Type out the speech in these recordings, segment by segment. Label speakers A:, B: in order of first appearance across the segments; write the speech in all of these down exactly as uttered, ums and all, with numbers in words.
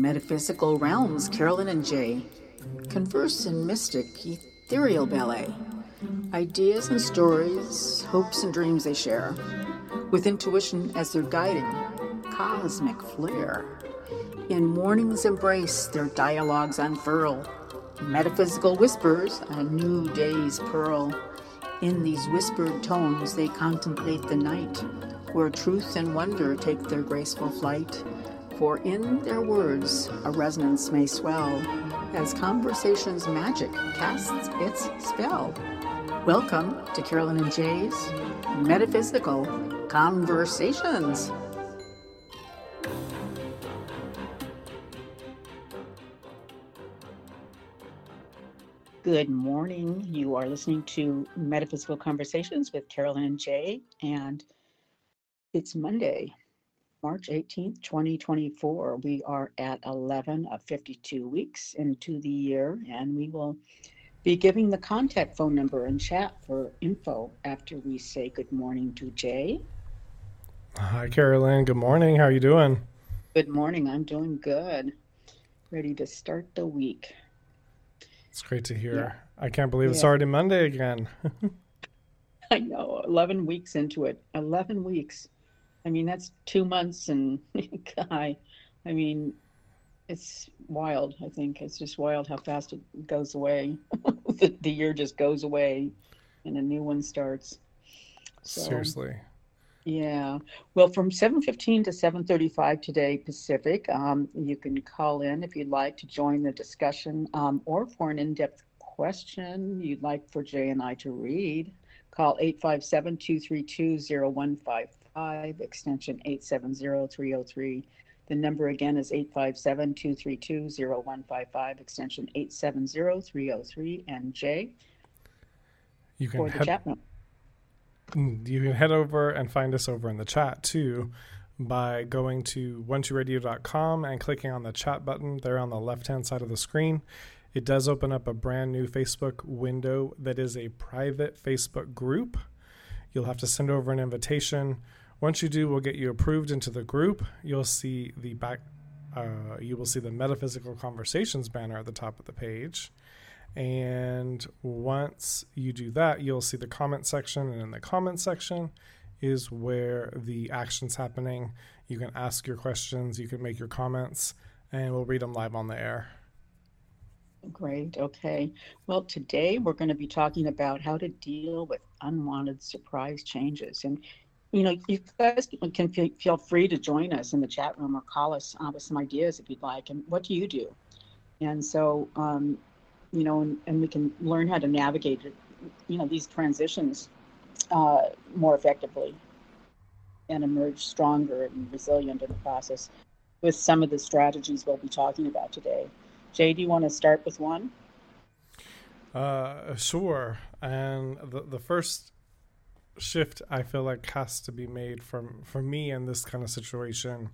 A: metaphysical realms, Carolyn and Jay converse in mystic, ethereal ballet. Ideas and stories, hopes and dreams they share, with intuition as their guiding cosmic flair. In morning's embrace, their dialogues unfurl, metaphysical whispers, a new day's pearl. In these whispered tones, they contemplate the night, where truth and wonder take their graceful flight. For in their words, a resonance may swell, as conversation's magic casts its spell. Welcome to Carolyn and Jay's Metaphysical Conversations. Good morning. You are listening to Metaphysical Conversations with Carolyn and Jay, and it's Monday, March eighteenth, twenty twenty-four. We are at eleven of fifty-two weeks into the year, and we will be giving the contact phone number and chat for info after we say good morning to Jay.
B: Hi, Carolyn. Good morning. How are you doing?
A: Good morning. I'm doing good. Ready to start the week.
B: It's great to hear.
A: Yeah.
B: I can't believe it's
A: Yeah.
B: already Monday again.
A: I know, eleven weeks into it. eleven weeks. I mean, that's two months and I, I mean, it's wild. I think it's just wild how fast it goes away. the, the year just goes away and a new one starts. So,
B: Seriously.
A: yeah. Well, from seven fifteen to seven thirty-five today Pacific, um, you can call in if you'd like to join the discussion, um, or for an in-depth question you'd like for Jay and I to read. Call eight five seven, two three two, zero one five five, extension eight seven zero, three oh three. The number again is eight five seven, two three two, zero one five five, extension eight seven zero, three oh three. And Jay,
B: You can
A: for the
B: head,
A: chat room.
B: you can head over and find us over in the chat too by going to one two radio dot com and clicking on the chat button there on the left-hand side of the screen. It does open up a brand new Facebook window that is a private Facebook group. You'll have to send over an invitation. Once you do, we'll get you approved into the group. You'll see the back, uh, you will see the Metaphysical Conversations banner at the top of the page. And once you do that, you'll see the comment section. And in the comment section is where the action's happening. You can ask your questions, you can make your comments, and we'll read them live on the air.
A: Great. Okay. Well, today we're going to be talking about how to deal with unwanted surprise changes. And, you know, you guys can feel free to join us in the chat room or call us uh, with some ideas if you'd like. And what do you do? And so, um, you know, and, and we can learn how to navigate, you know, these transitions uh, more effectively and emerge stronger and resilient in the process with some of the strategies we'll be talking about today. Jay, do you want to start with one?
B: Uh, sure. And the the first shift I feel like has to be made from for me in this kind of situation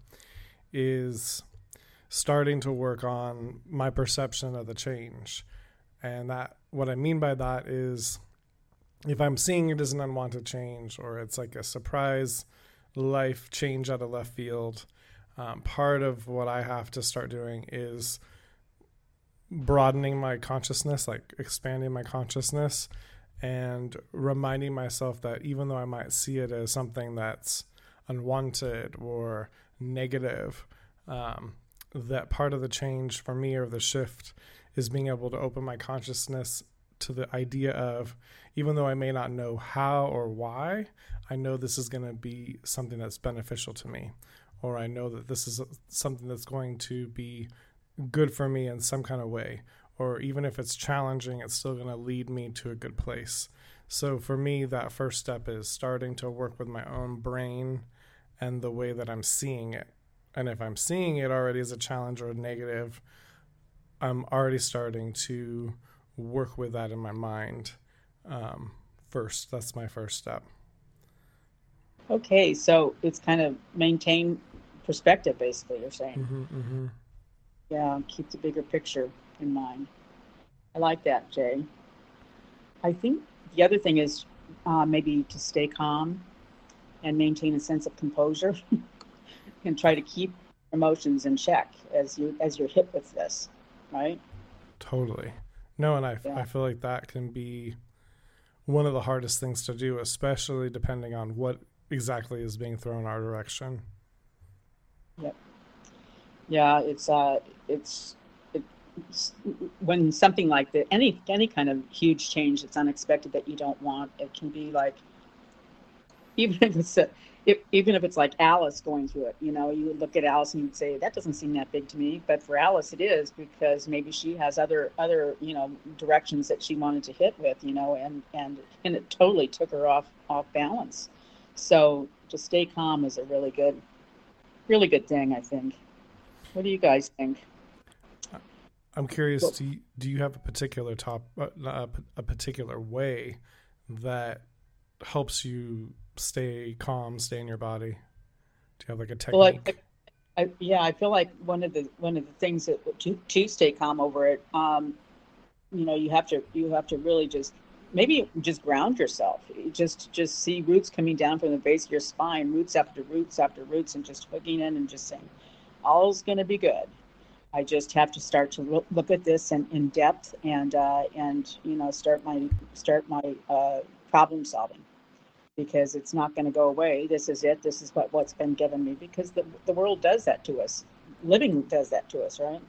B: is starting to work on my perception of the change. And that what I mean by that is if I'm seeing it as an unwanted change or it's like a surprise life change out of left field, um, part of what I have to start doing is broadening my consciousness, like expanding my consciousness and reminding myself that even though I might see it as something that's unwanted or negative, um, that part of the change for me or the shift is being able to open my consciousness to the idea of, even though I may not know how or why, I know this is going to be something that's beneficial to me, or I know that this is something that's going to be good for me in some kind of way, or even if it's challenging, it's still going to lead me to a good place. So for me, that first step is starting to work with my own brain and the way that I'm seeing it. And if I'm seeing it already as a challenge or a negative, I'm already starting to work with that in my mind um, first. That's my first step.
A: Okay, so it's kind of maintain perspective, basically, you're saying.
B: Mm-hmm, mm-hmm.
A: Yeah, keep the bigger picture in mind. I like that, Jay. I think the other thing is uh, maybe to stay calm and maintain a sense of composure and try to keep
C: emotions in check as you as you're hit with this, right?
B: Totally. No, and I,
C: Yeah.
B: I feel like that can be one of the hardest things to do, especially depending on what exactly is being thrown our direction.
C: Yep. Yeah, it's uh, it's it's when something like that, any any kind of huge change that's unexpected that you don't want, it can be like, even if it's a, if, even if it's like Alice going through it, you know, you would look at Alice and you'd say that doesn't seem that big to me, but for Alice it is, because maybe she has other other you know directions that she wanted to hit with, you know, and and and it totally took her off off balance. So to stay calm is a really good really good thing, I think. What do you guys think?
B: I'm curious,
C: Well,
B: do you, do you have a particular top, uh, a, a particular way that helps you stay calm, stay in your body? Do you have like a
C: well, I,
B: technique?
C: I, yeah, I feel like one of the one of the things that to to stay calm over it, um, you know, you have to you have to really just maybe just ground yourself. Just just see roots coming down from the base of your spine, roots after roots after roots, and just hooking in and just saying, all's going to be good. I just have to start to look, look at this in, in depth, and uh, and you know start my start my uh, problem solving, because it's not going to go away. This is it. This is what what's been given me, because the the world does that to us. Living does that to us, right?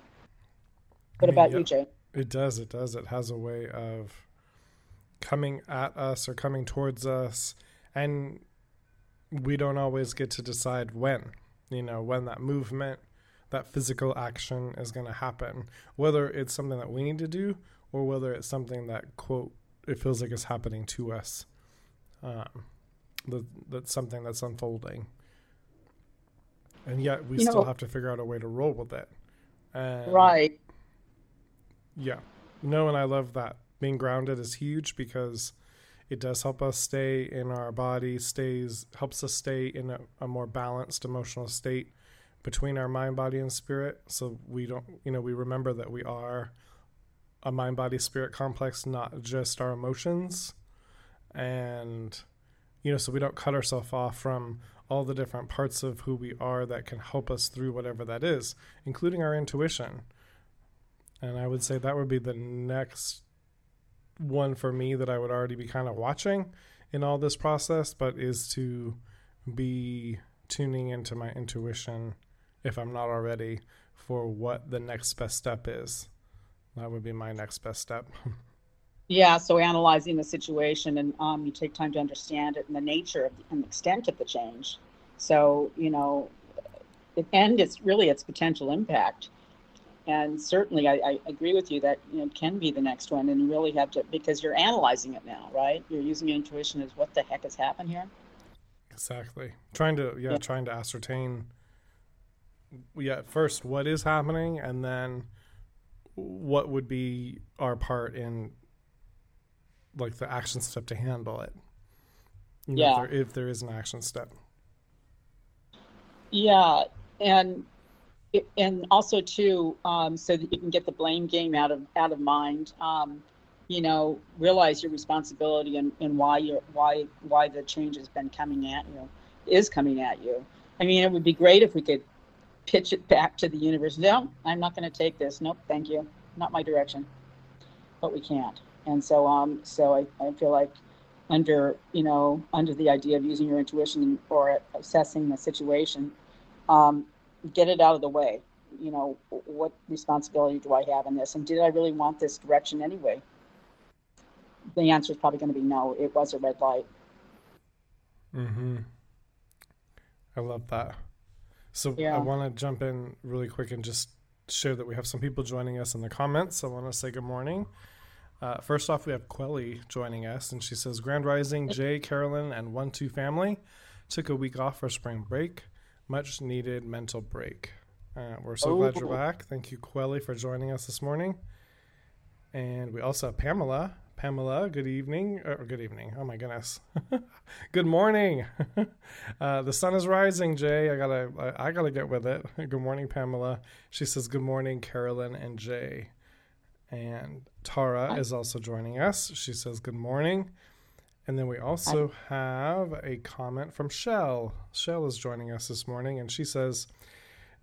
B: I
C: What
B: mean,
C: about
B: yeah,
C: you, Jay?
B: it does. It does. It has a way of coming at us or coming towards us, and we don't always get to decide when, you know, when that movement, that physical action is going to happen, whether it's something that we need to do or whether it's something that, quote, it feels like it's happening to us. Um, that, that's something that's unfolding. And yet we
C: You
B: still
C: know,
B: have to figure out a way to roll with it. And
C: right?
B: yeah, no, and I love that. Being grounded is huge because it does help us stay in our body, stays helps us stay in a, a more balanced emotional state between our mind, body, and spirit. So we don't, you know, we remember that we are a mind, body, spirit complex, not just our emotions. And, you know, so we don't cut ourselves off from all the different parts of who we are that can help us through whatever that is, including our intuition. And I would say that would be the next one for me that I would already be kind of watching in all this process, but is to be tuning into my intuition, if I'm not already, for what the next best step is. That would be my next best step.
C: Yeah. So analyzing the situation, and um, you take time to understand it and the nature of, and the extent of the change. So you know, it, and it's really its potential impact. And certainly, I, I agree with you that you know, it can be the next one, and you really have to, because you're analyzing it now, right? You're using your intuition as what the heck has happened here.
B: Exactly. Trying to, yeah,
C: Yeah,
B: trying to ascertain, yeah, first what is happening, and then what would be our part in like the action step to handle it. You know, if
C: yeah,
B: there if there is an action step.
C: yeah, and it, and also too, um, so that you can get the blame game out of out of mind. Um, you know, realize your responsibility, and, and why you're why why the change has been coming at you, is coming at you. I mean, it would be great if we could pitch it back to the universe. No, I'm not going to take this. Nope, thank you, not my direction. But we can't. And so um so I, I feel like under you know under the idea of using your intuition or assessing the situation, um, get it out of the way. You know, what responsibility do I have in this, and did I really want this direction anyway? The answer is probably going to be no. It was a red light.
B: Mm-hmm. I love that. So I
C: Yeah.
B: want to jump in really quick and just share that we have some people joining us in the comments. I want to say good morning. Uh, first off, we have Quelly joining us, and she says, Grand Rising, Jay, Carolyn, and one two family. Took a week off for spring break. Much needed mental break. Uh, we're so glad you're
C: Oh,
B: back. Thank you, Quelly, for joining us this morning. And we also have Pamela. Pamela, good evening. Or good evening. Oh my goodness. Good morning. uh, the sun is rising, Jay. I gotta, I, I gotta get with it. Good morning, Pamela. She says, good morning, Carolyn and Jay. And Tara
C: I,
B: is also joining us. She says, good morning. And then we
C: I,
B: also have a comment from Shell. Shell is joining us this morning, and she says,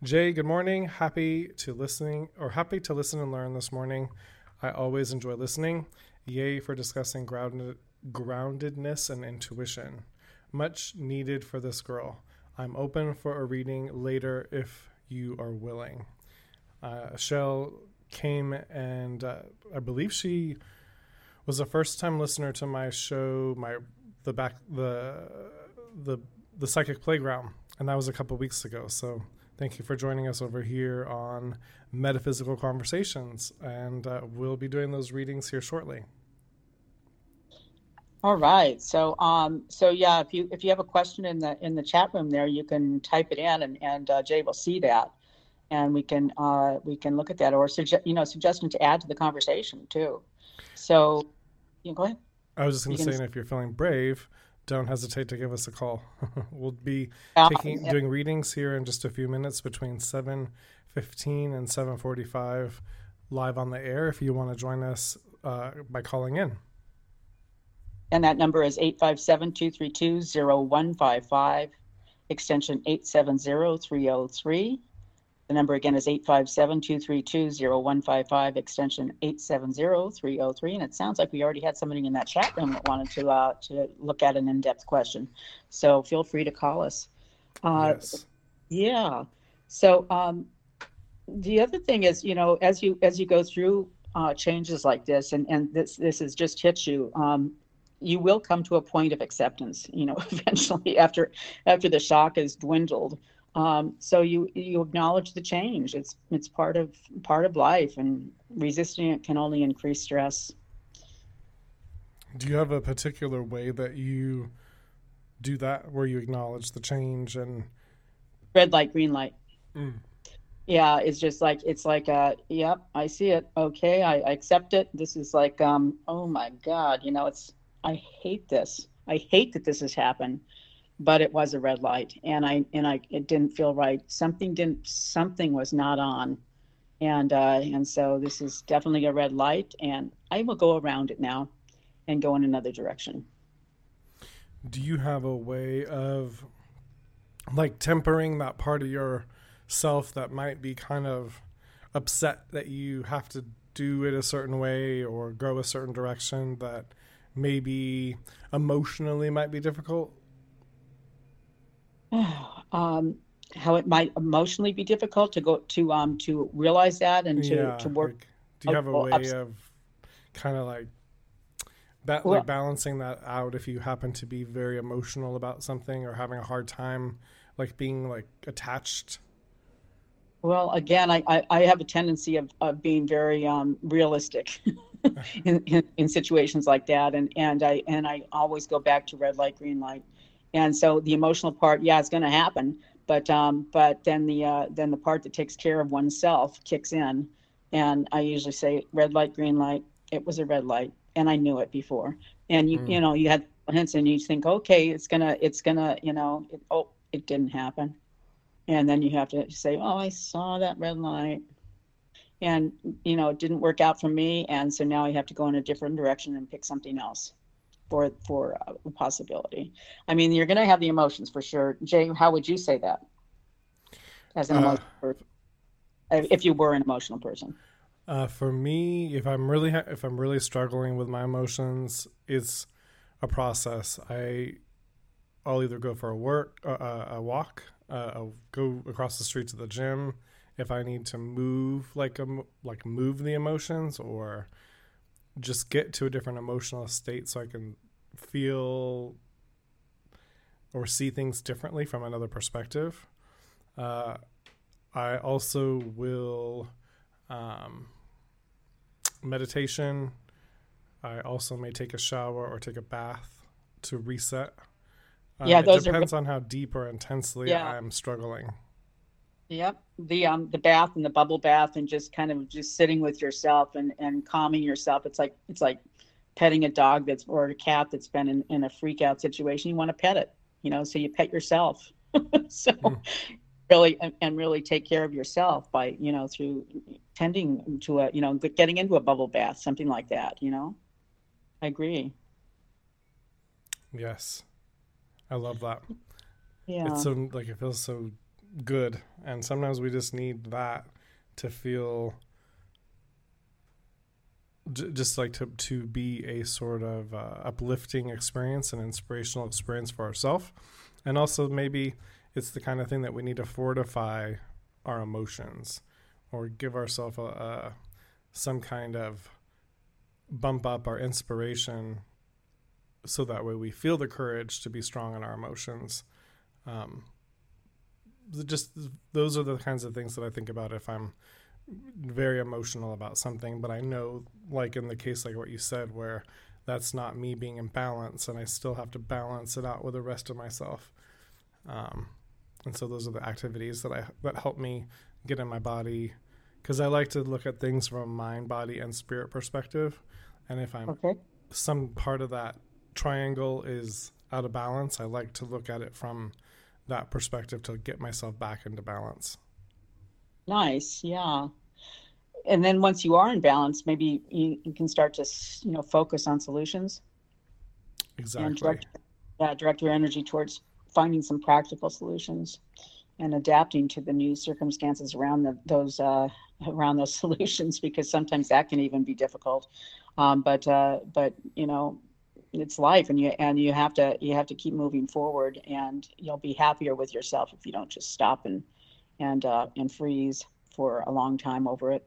B: Jay, good morning. Happy to listening or happy to listen and learn this morning. I always enjoy listening. Yay for discussing grounded, groundedness and intuition. Much needed for this girl. I'm open for a reading later if you are willing. Uh, Shell came and uh, I believe she was a first time listener to my show, my the back the the the Psychic Playground, and that was a couple weeks ago. So thank you for joining us over here on Metaphysical Conversations, and uh, we'll be doing those readings here shortly.
C: All right. So, um, so yeah, if you if you have a question in the in the chat room there, you can type it in, and and uh, Jay will see that, and we can uh, we can look at that, or suggest you know suggestion to add to the conversation too. So, you know, go ahead.
B: I was just going to say,
C: can...
B: and if you're feeling brave, don't hesitate to give us a call. We'll be
C: uh,
B: taking
C: yeah.
B: doing readings here in just a few minutes between seven fifteen and seven forty-five live on the air. If you want to join us uh, by calling in.
C: And that number is eight five seven, two three two, zero one five five, extension eight seven zero, three oh three. The number again is eight five seven, two three two, zero one five five, extension eight seven zero, three oh three. And it sounds like we already had somebody in that chat room that wanted to uh, to look at an in-depth question. So feel free to call us. Uh,
B: yes.
C: Yeah. So um, the other thing is, you know, as you as you go through uh, changes like this, and, and this this has just hit you, um, you will come to a point of acceptance, you know, eventually after after the shock has dwindled. Um, so you you acknowledge the change. It's it's part of part of life, and resisting it can only increase stress.
B: Do you have a particular way that you do that, where you acknowledge the change? And
C: red light, green light.
B: Mm.
C: Yeah, it's just like it's like uh yep, I see it. Okay, I, I accept it. This is like um oh my God, you know, it's I hate this. I hate that this has happened, but it was a red light, and I and I it didn't feel right. Something didn't. Something was not on, and uh, and so this is definitely a red light, and I will go around it now, and go in another direction.
B: Do you have a way of like tempering that part of yourself that might be kind of upset that you have to do it a certain way or go a certain direction that maybe emotionally might be difficult?
C: um, how it might emotionally be difficult to go to um to realize that and to,
B: yeah,
C: to work.
B: Like, do you have a way
C: ups-
B: of kind of like, ba-
C: well,
B: like balancing that out if you happen to be very emotional about something or having a hard time like being like attached?
C: Well, again, I, I, I have a tendency of, of being very um, realistic in, in, in situations like that. And, and I and I always go back to red light, green light. And so the emotional part, yeah, it's going to happen. But um, but then the uh, then the part that takes care of oneself kicks in. And I usually say red light, green light. It was a red light, and I knew it before. And you mm. you know you had hints, and you think, okay, it's gonna it's gonna you know it, oh it didn't happen. And then you have to say, oh, I saw that red light, and, you know, it didn't work out for me. And so now I have to go in a different direction and pick something else for for a possibility. I mean, you're going to have the emotions for sure. Jay, how would you say that as an uh, emotional person, if you were an emotional person?
B: Uh, for me, if I'm really ha- if I'm really struggling with my emotions, it's a process. I I'll either go for a work uh, a walk. Uh, I'll go across the street to the gym if I need to move, like a, like move the emotions, or just get to a different emotional state so I can feel or see things differently from another perspective. Uh, I also will um, meditation. I also may take a shower or take a bath to reset. Uh,
C: yeah, those
B: it depends
C: are,
B: on how deep or intensely
C: yeah.
B: I'm struggling.
C: Yep, the um the bath and the bubble bath, and just kind of just sitting with yourself and, and calming yourself. It's like it's like petting a dog that's or a cat that's been in, in a freak out situation. You want to pet it, you know, so you pet yourself. so mm. really and, and really take care of yourself by, you know, through tending to a, you know, getting into a bubble bath, something like that, you know. I agree.
B: Yes. I love that.
C: Yeah.
B: It's so like it feels so good. And sometimes we just need that to feel j- just like to, to be a sort of uh, uplifting experience, an inspirational experience for ourselves. And also maybe it's the kind of thing that we need to fortify our emotions or give ourselves a, a some kind of bump up our inspiration so that way we feel the courage to be strong in our emotions. Um, just those are the kinds of things that I think about if I'm very emotional about something, but I know, like in the case like what you said, where that's not me being in balance and I still have to balance it out with the rest of myself. Um, and so those are the activities that I that help me get in my body, because I like to look at things from a mind, body, and spirit perspective. And if I'm
C: Okay.
B: some part of that triangle is out of balance, I like to look at it from that perspective to get myself back into balance.
C: Nice. Yeah. And then once you are in balance, maybe you, you can start to, you know, focus on solutions and
B: Exactly.
C: direct, yeah, direct your energy towards finding some practical solutions and adapting to the new circumstances around the, those uh, around those solutions, because sometimes that can even be difficult. Um, but uh, but you know, it's life, and you and you have to you have to keep moving forward, and you'll be happier with yourself if you don't just stop and and uh, and freeze for a long time over it.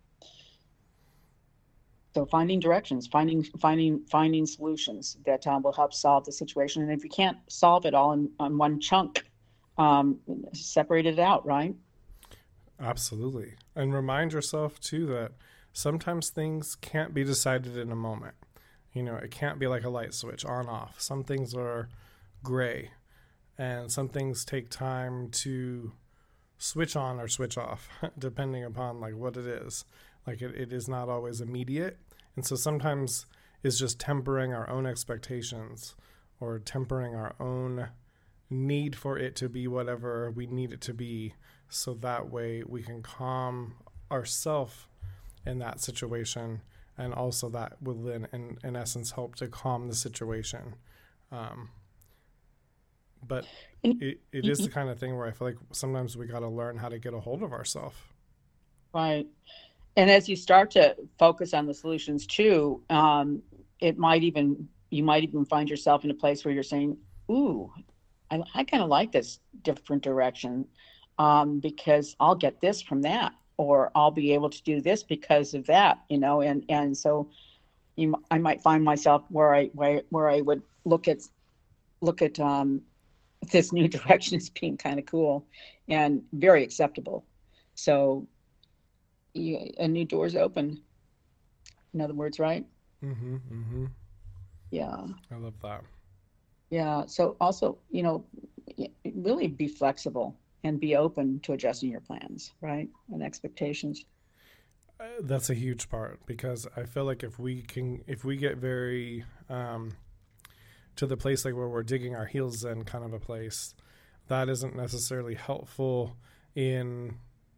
C: So finding directions, finding finding finding solutions that um, will help solve the situation, and if you can't solve it all in on one chunk, um, separate it out, right?
B: Absolutely. And remind yourself too that sometimes things can't be decided in a moment. You know, it can't be like a light switch on off. Some things are gray, and some things take time to switch on or switch off depending upon like what it is. Like it, it is not always immediate. And so sometimes it's just tempering our own expectations or tempering our own need for it to be whatever we need it to be, so that way we can calm ourselves in that situation, and also that will then in, in essence help to calm the situation. Um, but it, it is the kind of thing where I feel like sometimes we got to learn how to get a hold of ourselves.
C: Right. And as you start to focus on the solutions too, um, it might even, you might even find yourself in a place where you're saying, ooh, I, I kind of like this different direction, um, because I'll get this from that, or I'll be able to do this because of that, you know, and, and so you, I might find myself where I, where, where I would look at, look at, um, this new direction as being kind of cool and very acceptable. So you, a new door's open, in other words, right?
B: Mm-hmm, mm-hmm.
C: Yeah.
B: I love that.
C: Yeah. So also, you know, really be flexible and be open to adjusting your plans, right? And expectations.
B: Uh, that's a huge part, because I feel like if we can, if we get very um, to the place like where we're digging our heels in kind of a place, that isn't necessarily helpful in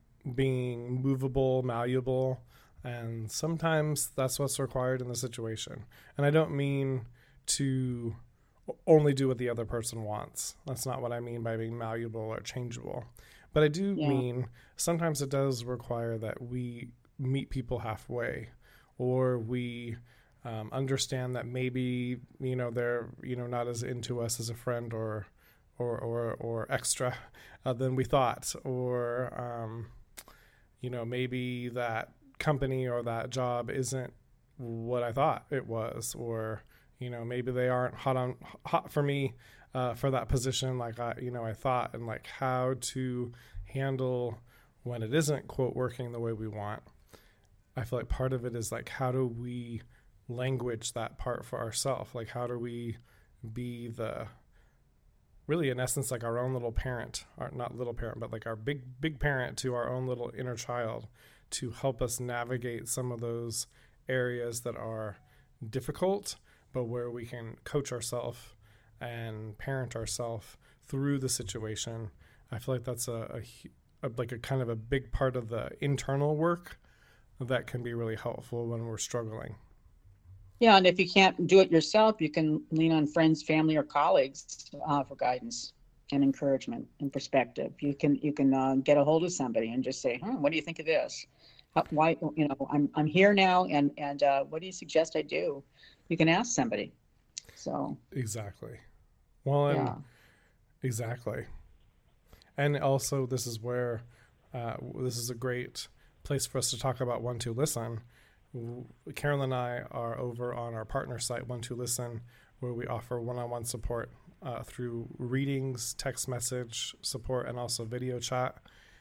B: being movable, malleable. And sometimes that's what's required in the situation. And I don't mean to only do what the other person wants. That's not what I mean by being malleable or changeable. But I do
C: Yeah.
B: mean sometimes it does require that we meet people halfway, or we um, understand that maybe, you know, they're, you know, not as into us as a friend or or or, or extra uh, than we thought, or um, you know, maybe that company or that job isn't what I thought it was, or you know, maybe they aren't hot on hot for me uh, for that position like I, you know, I thought, and like how to handle when it isn't quote working the way we want. I feel like part of it is like, how do we language that part for ourselves? Like, how do we be the really in essence like our own little parent, or not little parent, but like our big big parent to our own little inner child, to help us navigate some of those areas that are difficult, but where we can coach ourselves and parent ourselves through the situation. I feel like that's a, a, a like a kind of a big part of the internal work that can be really helpful when we're struggling.
C: Yeah, and if you can't do it yourself, you can lean on friends, family, or colleagues uh, for guidance. and encouragement and perspective. You can you can uh, get a hold of somebody and just say, hmm, what do you think of this? How, why, you know, I'm I'm here now, and and uh, what do you suggest I do? You can ask somebody. So
B: exactly. Well, and
C: yeah.
B: exactly. And also, this is where uh, this is a great place for us to talk about One Two Listen. Carolyn and I are over on our partner site, One Two Listen, where we offer one-on-one support uh, through readings, text message support, and also video chat.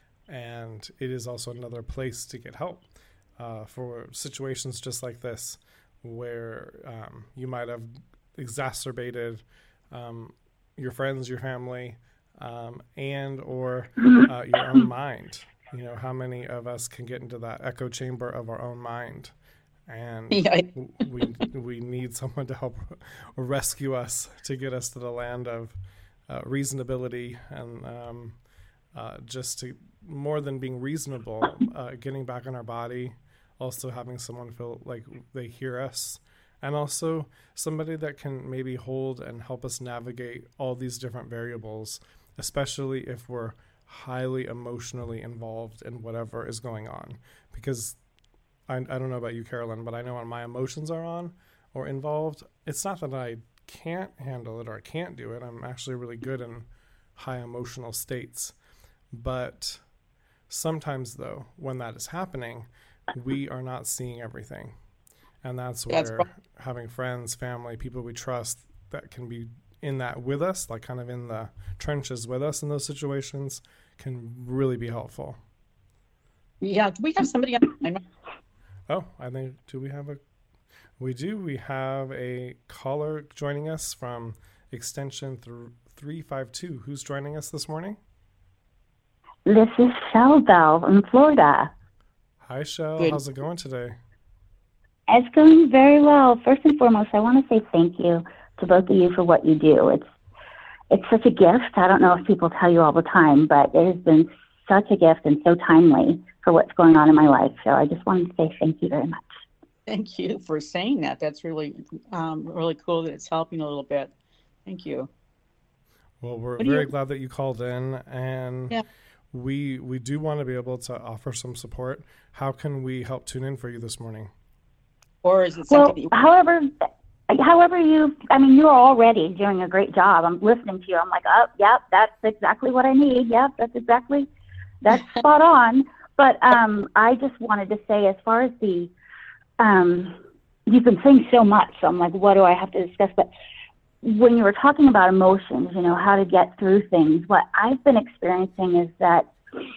B: And it is also another place to get help uh, for situations just like this, where um, you might have exacerbated um, your friends, your family, um, and or uh, your own mind. You know, how many of us can get into that echo chamber of our own mind? And
C: Yeah.
B: we we need someone to help rescue us, to get us to the land of uh, reasonability, and um, uh, just to, more than being reasonable, uh, getting back in our body, also having someone feel like they hear us, and also somebody that can maybe hold and help us navigate all these different variables, especially if we're highly emotionally involved in whatever is going on. Because I, I don't know about you, Carolyn, but I know when my emotions are on or involved, it's not that I can't handle it or I can't do it. I'm actually really good in high emotional states. But sometimes, though, when that is happening, we are not seeing everything. And that's where
C: That's
B: having friends, family, people we trust that can be in that with us, like kind of in the trenches with us in those situations, can really be helpful.
C: Yeah. Do we have somebody on the line?
B: Oh, I think, do we have a, we do. We have a caller joining us from extension th- three five two. Who's joining us this morning?
D: This is Shell Bell in Florida.
B: Hi, Shell.
C: Good.
B: How's it going today?
D: It's going very well. First and foremost, I want to say thank you to both of you for what you do. It's it's such a gift. I don't know if people tell you all the time, but it has been such a gift and so timely for what's going on in my life. So I just wanted to say thank you very much.
C: Thank you for saying that. That's really, um, really cool that it's helping a little bit. Thank you.
B: Well, we're
C: What do
B: very
C: you-
B: glad that you called in, and
C: Yeah.
B: we we do want to be able to offer some support. How can we help tune in for you this morning?
C: Or is it
D: Well,
C: something that you
D: however, however you, I mean, you're already doing a great job. I'm listening to you. I'm like, oh, yep, that's exactly what I need. Yep, that's exactly, that's spot on. But um, I just wanted to say, as far as the, um, you've been saying so much, so I'm like, what do I have to discuss? But when you were talking about emotions, you know, how to get through things, what I've been experiencing is that,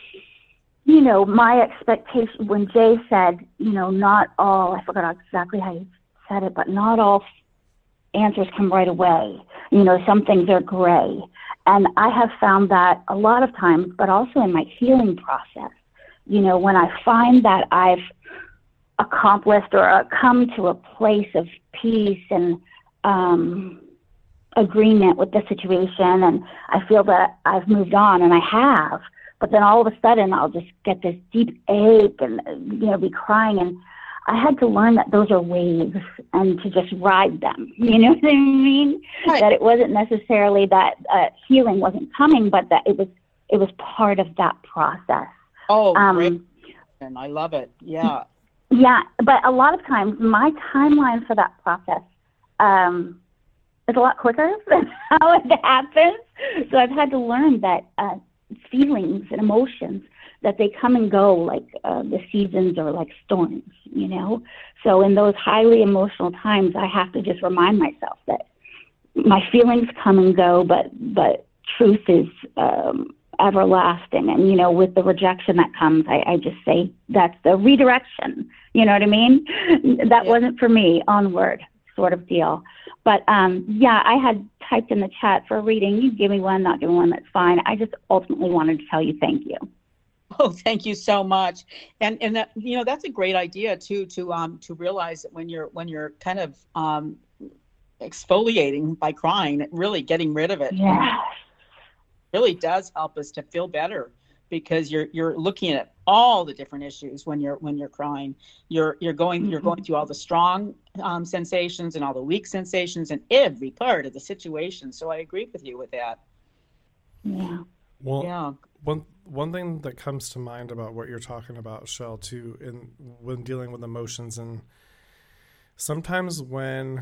D: you know, my expectation, when Jay said, you know, not all, I forgot exactly how you said it, but not all answers come right away. You know, some things are gray. And I have found that a lot of times, but also in my healing process, you know, when I find that I've accomplished or uh, come to a place of peace and um, agreement with the situation, and I feel that I've moved on, and I have, but then all of a sudden I'll just get this deep ache and, you know, be crying. And I had to learn that those are waves and to just ride them. You know what I mean?
C: Right.
D: That it wasn't necessarily that uh, healing wasn't coming, but that it was, it was part of that process.
C: Oh,
D: Um,
C: great. And I love it. Yeah.
D: Yeah, but a lot of times my timeline for that process um, is a lot quicker than how it happens. So I've had to learn that uh, feelings and emotions, that they come and go like uh, the seasons or like storms, you know? So in those highly emotional times, I have to just remind myself that my feelings come and go, but, but truth is um, everlasting. And, you know, with the rejection that comes, I, I just say that's the redirection. You know what I mean? That
C: Yeah.
D: wasn't for me, onward sort of deal. But um, yeah, I had typed in the chat for a reading. You give me one, not give me one, that's fine. I just ultimately wanted to tell you thank you.
C: Oh, thank you so much. And and that, you know, that's a great idea too, to um to realize that when you're when you're kind of um exfoliating by crying, really getting rid of it.
D: Yeah.
C: Really does help us to feel better, because you're you're looking at all the different issues when you're when you're crying. You're you're going you're going through all the strong um, sensations and all the weak sensations in every part of the situation. So I agree with you with that.
D: Yeah.
B: Well,
C: Yeah.
B: one one thing that comes to mind about what you're talking about, Shell, too, in when dealing with emotions, and sometimes when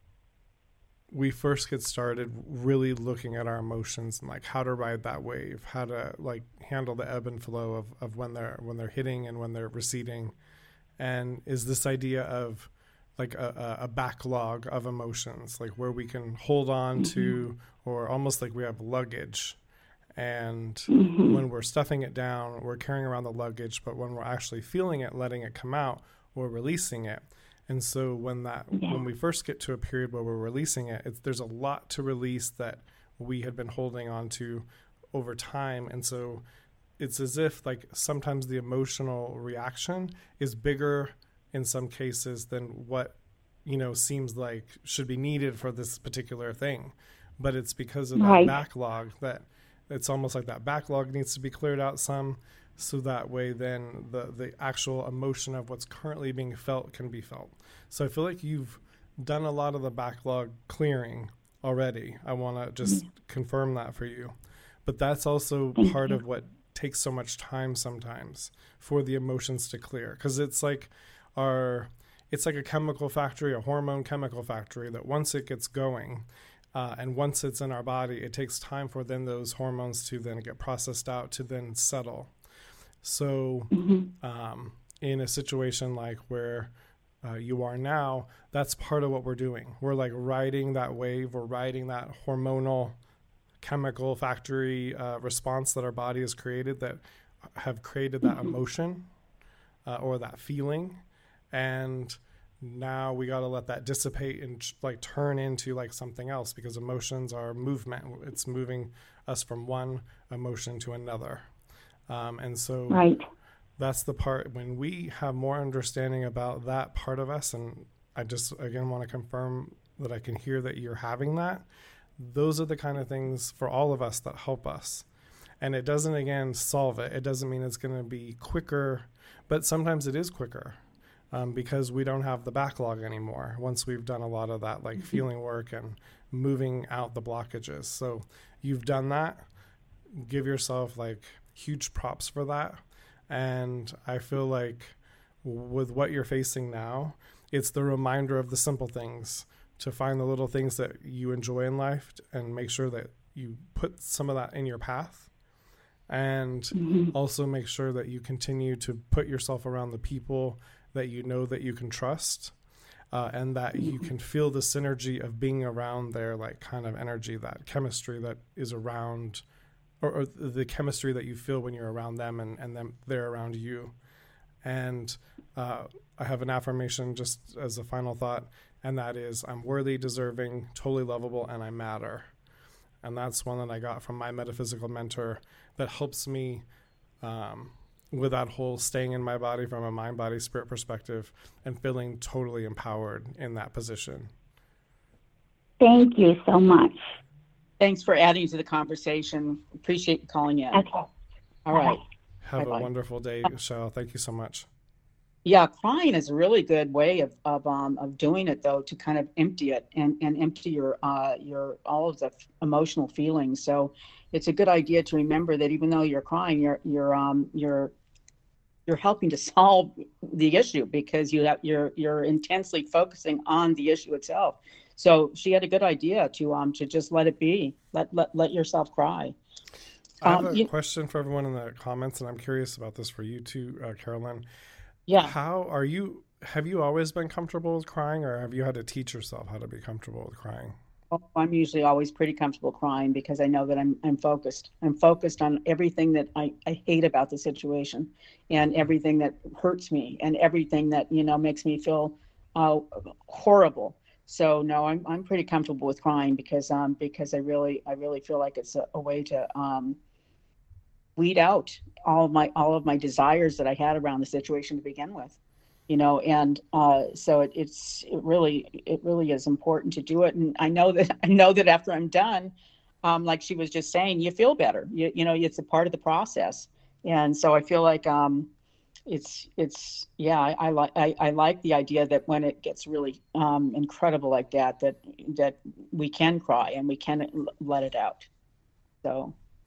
B: we first get started really looking at our emotions and like how to ride that wave, how to like handle the ebb and flow of, of when they're when they're hitting and when they're receding, and is this idea of like a, a backlog of emotions, like where we can hold on mm-hmm. to, or almost like we have luggage, and mm-hmm. when we're stuffing it down, we're carrying around the luggage, but when we're actually feeling it, letting it come out, we're releasing it. And so when that yeah. when we first get to a period where we're releasing it, it's, there's a lot to release that we had been holding on to over time. And so it's as if like sometimes the emotional reaction is bigger in some cases than what, you know, seems like should be needed for this particular thing. But it's because of that right. backlog that it's almost like that backlog needs to be cleared out some, so that way then the, the actual emotion of what's currently being felt can be felt. So I feel like you've done a lot of the backlog clearing already. I want to just mm-hmm. confirm that for you. But that's also Thank part you. Of what takes so much time sometimes for the emotions to clear. Because it's like our, it's like a chemical factory, a hormone chemical factory, that once it gets going, Uh, and once it's in our body, it takes time for then those hormones to then get processed out to then settle. So mm-hmm. um, in a situation like where uh, you are now, that's part of what we're doing. We're like riding that wave. We're riding that hormonal chemical factory uh, response that our body has created, that have created that mm-hmm. emotion uh, or that feeling. And now we got to let that dissipate and like turn into like something else, because emotions are movement. It's moving us from one emotion to another. Um, and so right. that's the part when we have more understanding about that part of us. And I just, again, want to confirm that I can hear that you're having that. Those are the kind of things for all of us that help us. And it doesn't, again, solve it. It doesn't mean it's going to be quicker, but sometimes it is quicker. Um, because we don't have the backlog anymore once we've done a lot of that like mm-hmm. feeling work and moving out the blockages. So you've done that. Give yourself like huge props for that. And I feel like with what you're facing now, it's the reminder of the simple things, to find the little things that you enjoy in life and make sure that you put some of that in your path. And mm-hmm. also make sure that you continue to put yourself around the people that you know that you can trust, uh, and that you can feel the synergy of being around their like kind of energy, that chemistry that is around, or, or the chemistry that you feel when you're around them and, and them they're around you. And uh, I have an affirmation just as a final thought, and that is, I'm worthy, deserving, totally lovable, and I matter. And that's one that I got from my metaphysical mentor that helps me um, with that whole staying in my body from a mind, body, spirit perspective, and feeling totally empowered in that position.
D: Thank you so much.
C: Thanks for adding to the conversation. Appreciate you calling in.
D: Okay.
C: All right.
B: Have
C: Bye-bye.
B: a wonderful day, Shell. Thank you so much.
C: Yeah, crying is a really good way of of um of doing it, though, to kind of empty it and and empty your uh your all of the f- emotional feelings. So it's a good idea to remember that even though you're crying, you're you're um you're you're helping to solve the issue, because you have you're you're intensely focusing on the issue itself. So she had a good idea to um to just let it be, let let let yourself cry.
B: I have
C: Um,
B: a
C: you-
B: question for everyone in the comments, and I'm curious about this for you too, uh, Carolyn.
C: Yeah.
B: How are you? Have you always been comfortable with crying, or have you had to teach yourself how to be comfortable with crying?
C: Oh, I'm usually always pretty comfortable crying, because I know that I'm I'm focused. I'm focused on everything that I, I hate about the situation, and everything that hurts me, and everything that, you know, makes me feel uh, horrible. So no, I'm I'm pretty comfortable with crying, because um because I really I really feel like it's a, a way to um weed out all of my all of my desires that I had around the situation to begin with, you know. And uh, so it, it's it really it really is important to do it. And I know that I know that after I'm done, um, like she was just saying, you feel better. You you know, it's a part of the process. And so I feel like um, it's it's yeah, I, I like I, I like the idea that when it gets really um, incredible like that, that that we can cry and we can l- let it out. So.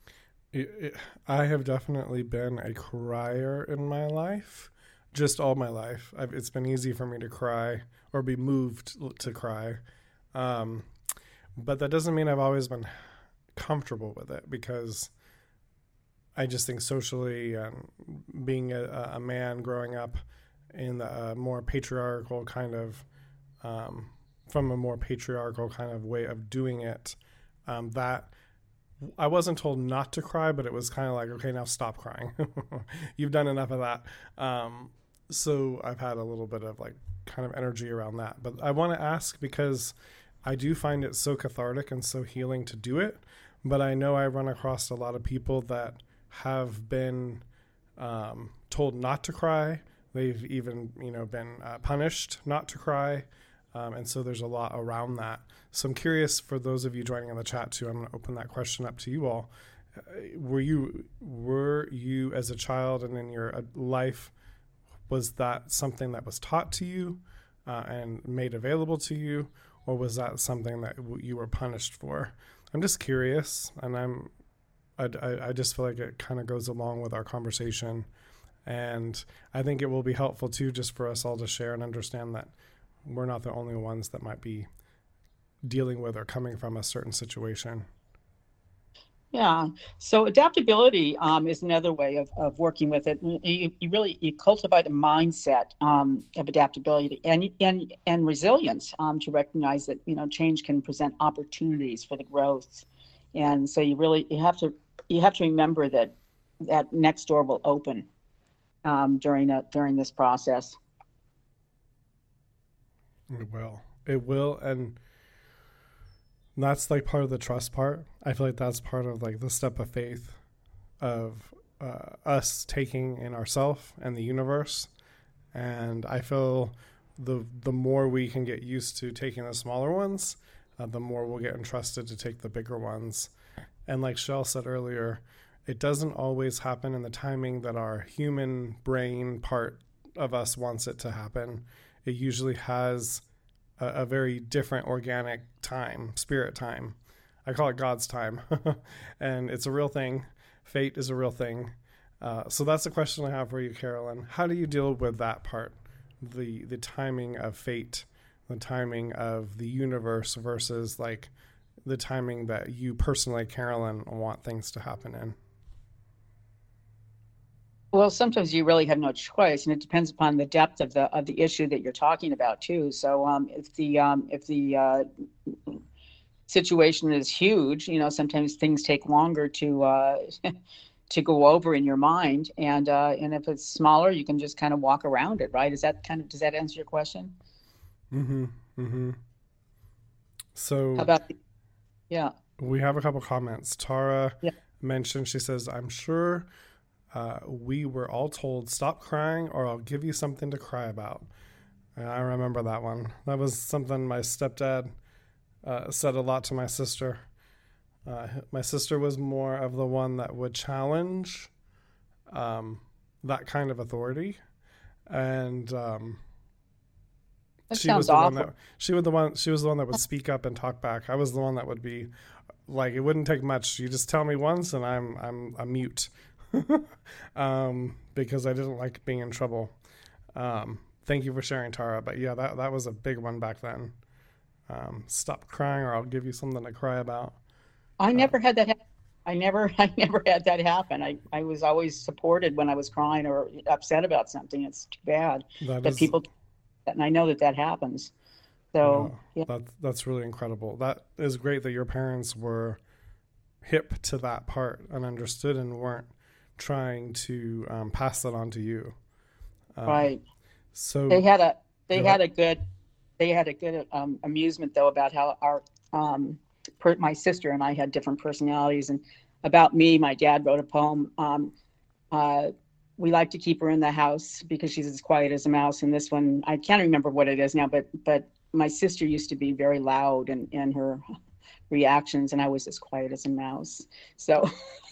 B: It, it, I have definitely been a crier in my life, just all my life. I've, it's been easy for me to cry or be moved to cry. Um, but that doesn't mean I've always been comfortable with it, because I just think socially, um, being a, a man growing up in a more patriarchal kind of, um, from a more patriarchal kind of way of doing it, um, that I wasn't told not to cry, but it was kind of like, okay, now stop crying. You've done enough of that. Um, so I've had a little bit of like kind of energy around that. But I want to ask, because I do find it so cathartic and so healing to do it. But I know I run across a lot of people that have been um, told not to cry. They've even, you know, been uh, punished not to cry. Um, and so there's a lot around that. So I'm curious, for those of you joining in the chat too, I'm going to open that question up to you all. Uh, were you, were you as a child and in your uh, life, was that something that was taught to you uh, and made available to you? Or was that something that w- you were punished for? I'm just curious, and I'm, I, I, I just feel like it kind of goes along with our conversation. And I think it will be helpful too, just for us all to share and understand that we're not the only ones that might be dealing with or coming from a certain situation.
C: Yeah. So adaptability um, is another way of, of working with it. You, you really you cultivate a mindset um, of adaptability and and and resilience um, to recognize that, you know, change can present opportunities for the growth, and so you really you have to you have to remember that that next door will open um, during a, during this process.
B: It will. It will. And that's like part of the trust part. I feel like that's part of like the step of faith of uh, us taking in ourself and the universe. And I feel the the more we can get used to taking the smaller ones, uh, the more we'll get entrusted to take the bigger ones. And like Shell said earlier, it doesn't always happen in the timing that our human brain part of us wants it to happen. It usually has a, a very different organic time, spirit time. I call it God's time. And it's a real thing. Fate is a real thing. Uh, so that's the question I have for you, Carolyn. How do you deal with that part? The the timing of fate, the timing of the universe versus like the timing that you personally, Carolyn, want things to happen in?
C: Well, sometimes you really have no choice, and it depends upon the depth of the of the issue that you're talking about too. So, um, if the um, if the uh, situation is huge, you know, sometimes things take longer to uh, to go over in your mind, and uh, and if it's smaller, you can just kind of walk around it, right? Is that kind of does that answer your question?
B: Mm-hmm. Mm-hmm. So,
C: How about the, yeah,
B: we have a couple comments. Tara
C: yeah.
B: mentioned, she says, I'm sure uh, we were all told, stop crying or I'll give you something to cry about. And I remember that one. That was something my stepdad uh, said a lot to my sister. Uh, my sister was more of the one that would challenge um, that kind of authority. And um,
C: That
B: she was
C: sounds
B: the
C: awful.
B: one that she was the one she was the one that would speak up and talk back. I was the one that would be like, it wouldn't take much. You just tell me once and I'm I'm a mute. um, because I didn't like being in trouble. Um, thank you for sharing, Tara. But yeah, that that was a big one back then. Um, stop crying or I'll give you something to cry about.
C: I never had that. Ha- I never, I never had that happen. I, I was always supported when I was crying or upset about something. It's too bad
B: That
C: that
B: is,
C: people, and I know that that happens. So
B: yeah,
C: yeah,
B: that that's really incredible. That is great that your parents were hip to that part and understood and weren't trying to um, pass that on to you. Um,
C: right.
B: So
C: They had a, they
B: go
C: had
B: ahead.
C: a good, they had a good um, amusement though about how our, um, per, my sister and I had different personalities, and about me, my dad wrote a poem. Um, uh, we like to keep her in the house because she's as quiet as a mouse. And this one, I can't remember what it is now, but but my sister used to be very loud in, in her reactions, and I was as quiet as a mouse. So,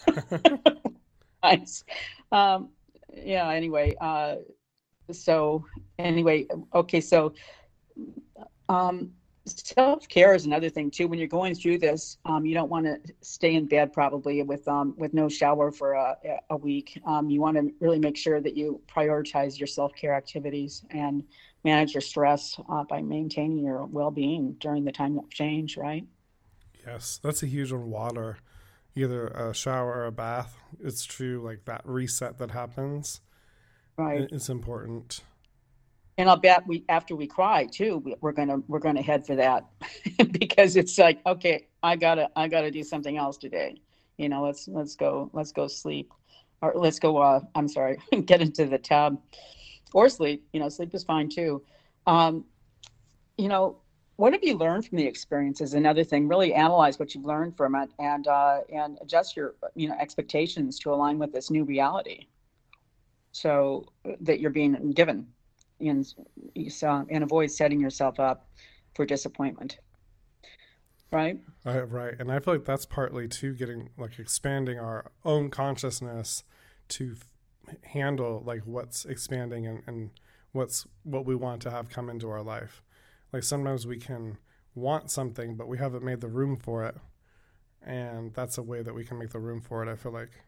C: nice. Um, yeah. Anyway, uh, so anyway, okay. So, um, self-care is another thing too. When you're going through this, um, you don't want to stay in bed probably with um, with no shower for a, a week. Um, you want to really make sure that you prioritize your self-care activities and manage your stress uh, by maintaining your well-being during the time of change, right?
B: Yes, that's a huge one. Water, either a shower or a bath. It's true, like that reset that happens.
C: Right.
B: It's important.
C: And I'll bet we, after we cry too, we- we're gonna we're gonna head for that because it's like, okay, I gotta I gotta do something else today. You know, let's let's go let's go sleep, or let's go. Uh, I'm sorry, get into the tub, or sleep. You know, sleep is fine too. Um, you know, what have you learned from the experience is another thing. Really analyze what you've learned from it, and uh, and adjust your you know expectations to align with this new reality, so that you're being given. And, uh, and avoid setting yourself up for disappointment. Right?
B: Right, right. And I feel like that's partly too getting like expanding our own consciousness to f- handle like what's expanding and, and what's what we want to have come into our life. Like sometimes we can want something, but we haven't made the room for it. And that's a way that we can make the room for it, I feel like.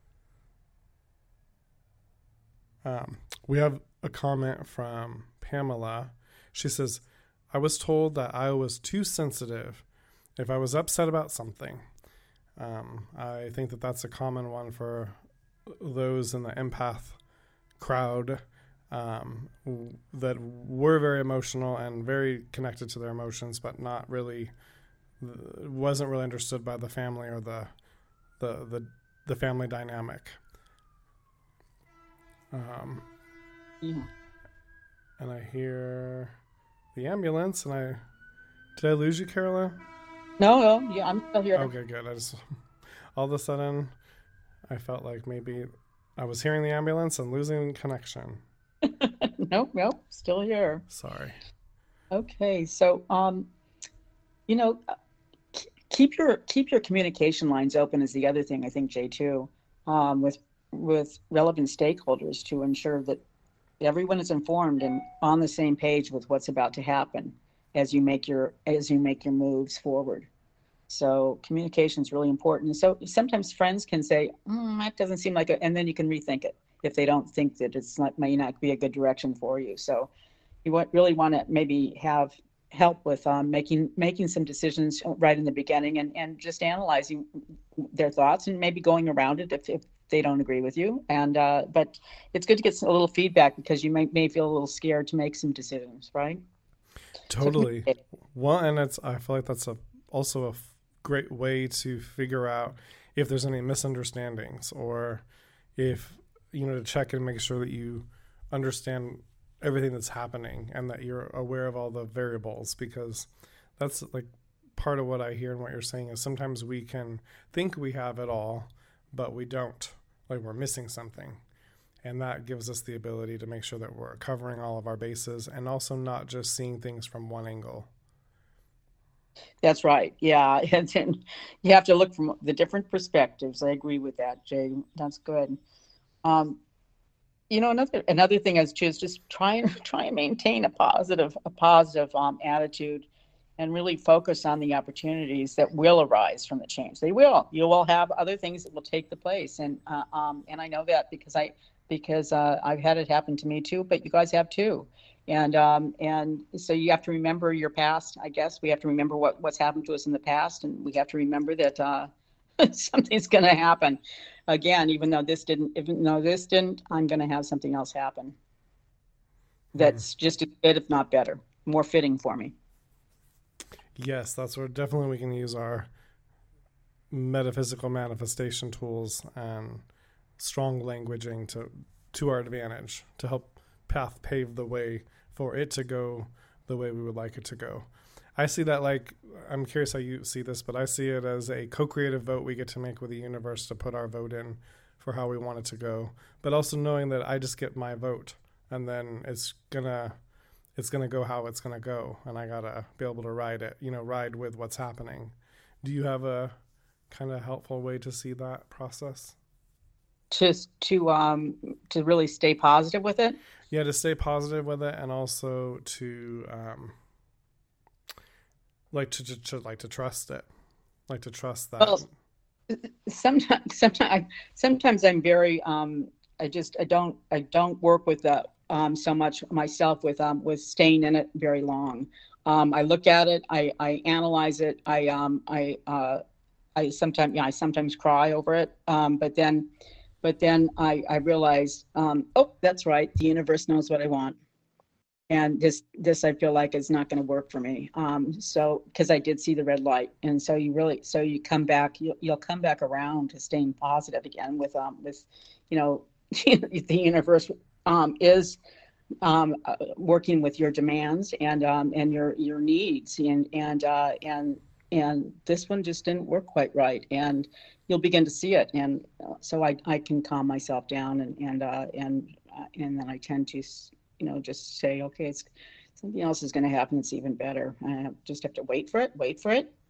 B: Um, we have a comment from Pamela. She says, I was told that I was too sensitive if I was upset about something. Um, I think that that's a common one for those in the empath crowd um, w- that were very emotional and very connected to their emotions, but not really, wasn't really understood by the family or the the the, the family dynamic. Um,
C: Yeah.
B: and I hear the ambulance, and I did I lose you, Carolyn?
C: No, no, yeah, I'm still here.
B: Okay, good. I just all of a sudden I felt like maybe I was hearing the ambulance and losing connection.
C: Nope, nope, still here.
B: Sorry.
C: Okay, so um, you know, k- keep your keep your communication lines open is the other thing I think, Jay, too, um, with with relevant stakeholders to ensure that everyone is informed and on the same page with what's about to happen as you make your as you make your moves forward. So communication is really important. So sometimes friends can say, mm, that doesn't seem like it, and then you can rethink it if they don't think that it's not may not be a good direction for you. So you want, really want to maybe have help with um, making making some decisions right in the beginning, and, and just analyzing their thoughts and maybe going around it if, if they don't agree with you. And uh, but it's good to get a little feedback because you may, may feel a little scared to make some decisions, right?
B: Totally. Well, and it's I feel like that's a also a f- great way to figure out if there's any misunderstandings, or if you know to check and make sure that you understand everything that's happening and that you're aware of all the variables, because that's like part of what I hear and what you're saying is sometimes we can think we have it all, but we don't, like we're missing something. And that gives us the ability to make sure that we're covering all of our bases and also not just seeing things from one angle.
C: That's right. Yeah. And then you have to look from the different perspectives. I agree with that, Jay. That's good. Um, you know, another another thing is just just try and try and maintain a positive a positive um, attitude, and really focus on the opportunities that will arise from the change. They will. You will have other things that will take the place, and uh, um, and I know that because I because uh, I've had it happen to me too. But you guys have too, and um, and so you have to remember your past. I guess we have to remember what what's happened to us in the past, and we have to remember that uh, something's going to happen again. Even though this didn't, even though this didn't, I'm going to have something else happen. That's mm-hmm. just as good, if not better, more fitting for me.
B: Yes, that's where definitely we can use our metaphysical manifestation tools and strong languaging to to our advantage to help path pave the way for it to go the way we would like it to go. I see that like, I'm curious how you see this, but I see it as a co-creative vote we get to make with the universe to put our vote in for how we want it to go, but also knowing that I just get my vote and then it's gonna it's going to go how it's going to go. And I got to be able to ride it, you know, ride with what's happening. Do you have a kind of helpful way to see that process?
C: Just to, um, to really stay positive with it?
B: Yeah, to stay positive with it, and also to, um, like to, to, to like to trust it, like to trust that.
C: Well, sometimes, sometimes, sometimes I'm very, um, I just, I don't, I don't work with that um, so much myself with, um, with staying in it very long. Um, I look at it, I, I analyze it, I, um, I, uh, I sometimes, yeah, I sometimes cry over it. Um, but then, but then I, I realize, um, oh, that's right, the universe knows what I want. And this, this I feel like is not going to work for me. Um, so, because I did see the red light, and so you really, so you come back, you'll, you'll come back around to staying positive again with, um, with, you know, the universe um, is um, uh, working with your demands and um, and your your needs, and and uh, and and this one just didn't work quite right, and you'll begin to see it, and uh, so I I can calm myself down, and and uh, and uh, and then I tend to, you know, just say, okay, it's something else is going to happen. It's even better. I just have to wait for it, wait for it,